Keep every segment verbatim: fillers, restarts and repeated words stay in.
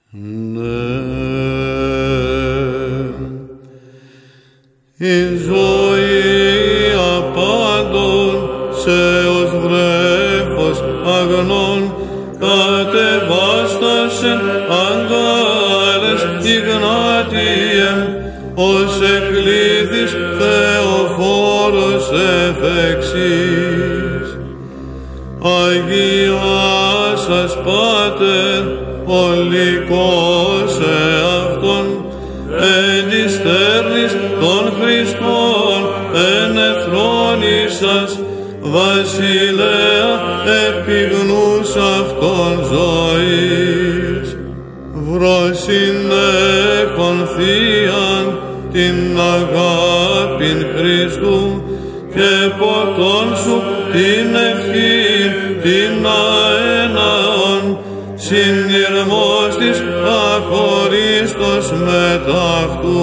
Ναι, η ζωή απάντων σε ως βρέφος αγνών κατεβάστασεν αγκάλες Ιγνάτιεμ, ως εκλήθης Θεοφόρος εφ' εξής. Αγιάσας Πάτερ, ολικός εαυτόν, εν της στέρνης των Χριστών ενεθρόνησας, βασιλέα επιγνούς αυτών ζωής. Βροσυνέχον θείαν την αγάπην Χριστού και ποτών σου την ευχήν την αέναον, συνειρμός της αχωρίστος μεταυτού.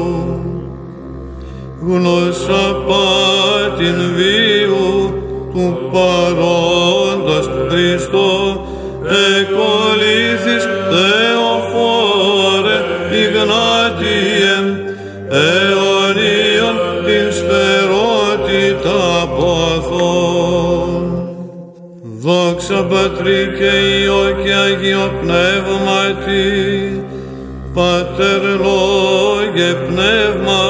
Γνώσα πάτην βίου του παρόντος Χριστό, εκολύθης Θεοφόρε Ιγνάτιεμ, αιωνίων την στερότητα ποθών. Δόξα Πατρί και Υιό και Αγίο Πνεύματι, Πατέρ Λόγε Πνεύμα,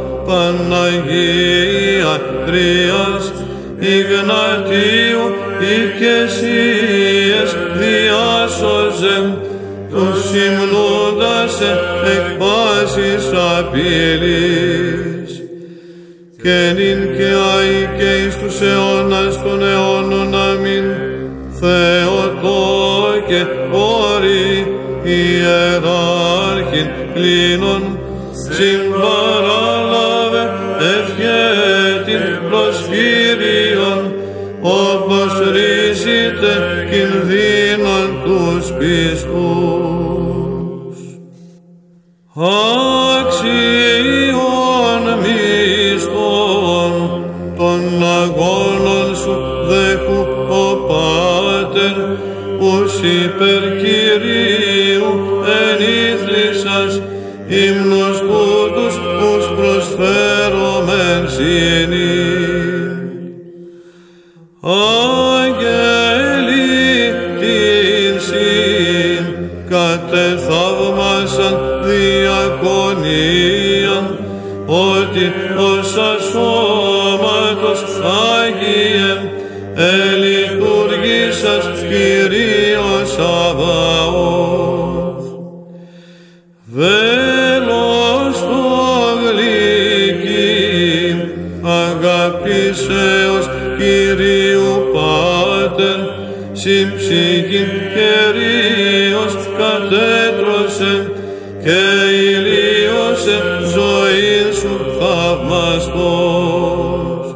Παναγία Τρίας, Ιγνατίου οικεσίες διάσωζεμ, τους υμνούντας εκ πάσης απειλής. Και νυν και αεί και εις τους αιώνας των αιώνων αμήν. Θεοτό και όρη ιεράρχην κλίνων, συμπαράλαβε ευχέτην προς Κύριον, όπως ρίζετε κινδύνων τους πιστούς. Αξιών μισθών των αγώνων σου δέχου ο Πάτερ, ους υπερ Κυρίου ενήθλισας, ύμνους τούτους ους προσφέρομεν συνήν. Άγγελοι την συν κατεθαύμασαν διακονίαν, ότι ως ασώματος Άγιε ελειτουργήσας Κυρίως Σαβαώθ. Βέλος το γλυκύν αγαπήσεως Κυρίου Πάτερ, συμψυχήν Κυρίως κατέτρωσε και ηλίωσε ζωήν σου θαυμαστός.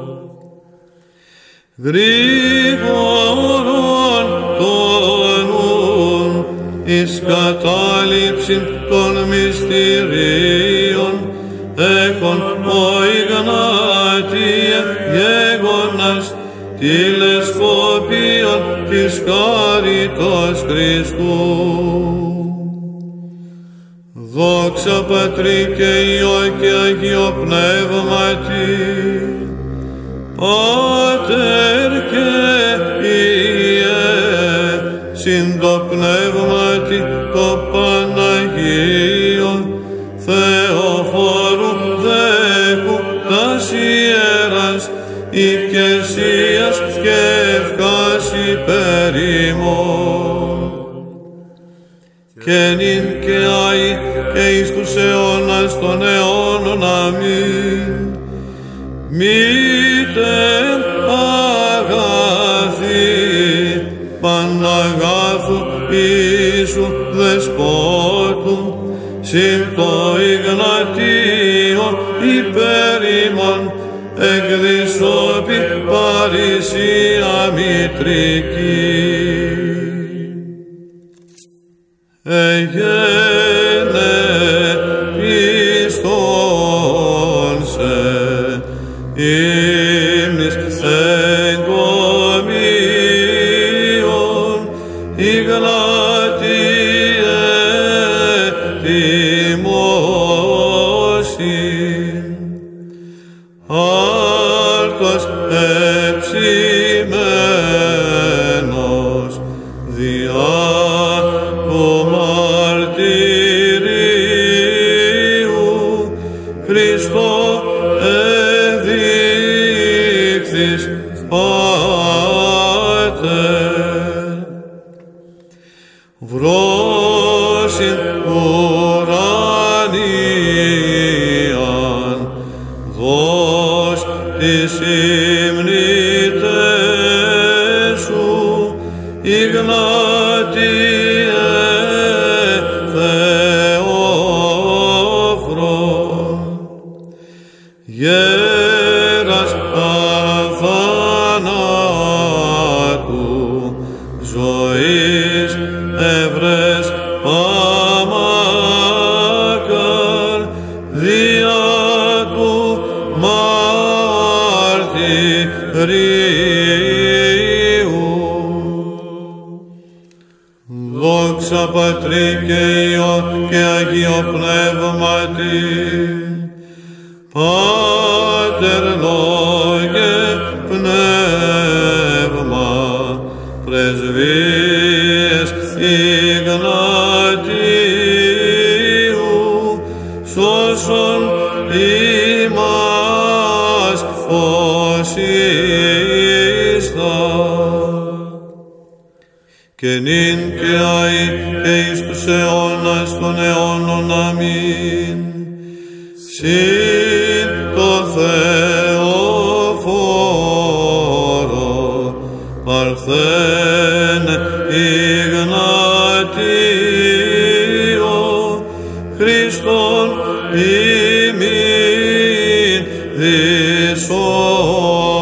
Γρήγορον τον νουν εις κατάληψην των μυστηρίων, έχων ο Ιγνάτιε γέγονας τηλεσκόπιον της χάριτος Χριστού. Δόξα Πατρί και Υιό και Αγίο Πνεύματι, Πάτερ και Υιέ, συν το Πνεύματι το Παναγίο, Θεοφόρου δέχου τας ιέρας, οικεσίας και ευχάς υπέρ ημών. Και νυν και αεί και εις τους αιώνας των αιώνων αμήν. Μήτερ αγαθή, Παναγάθου Ιησού Δεσπότου, συν το Ιγνατίο υπέρ ημών, εκδισόπη παρησία μητρική. Εγένε πιστόν σε ύμνης εγκομίων, Ιγνάτιε ετοιμώσει. Άρτος εψημένος διά του μαρτυρίου Χριστό εδείχθης Πάτερ. Βρόσιν ουρανίαν δώσ' τις υμνητές σου Ιγνάτιε Θεόφρον. Γέρας αθανάτου ζωής εύρες παμάκαρ διά του μαρτυρίου. Δόξα Πατρί και Υιό και Αγίο Πνεύματι, Πάτερ Λόγε Πνεύμα, πρεσβείες Ιγνατίου, σώσον ημάς ως ήστα. Και νυν και αεί και εις τους αιώνας των αιώνων. Αμήν. Συν το Θεόφορο παρθένε Ιγνατίο, Χριστόν ημίν δισό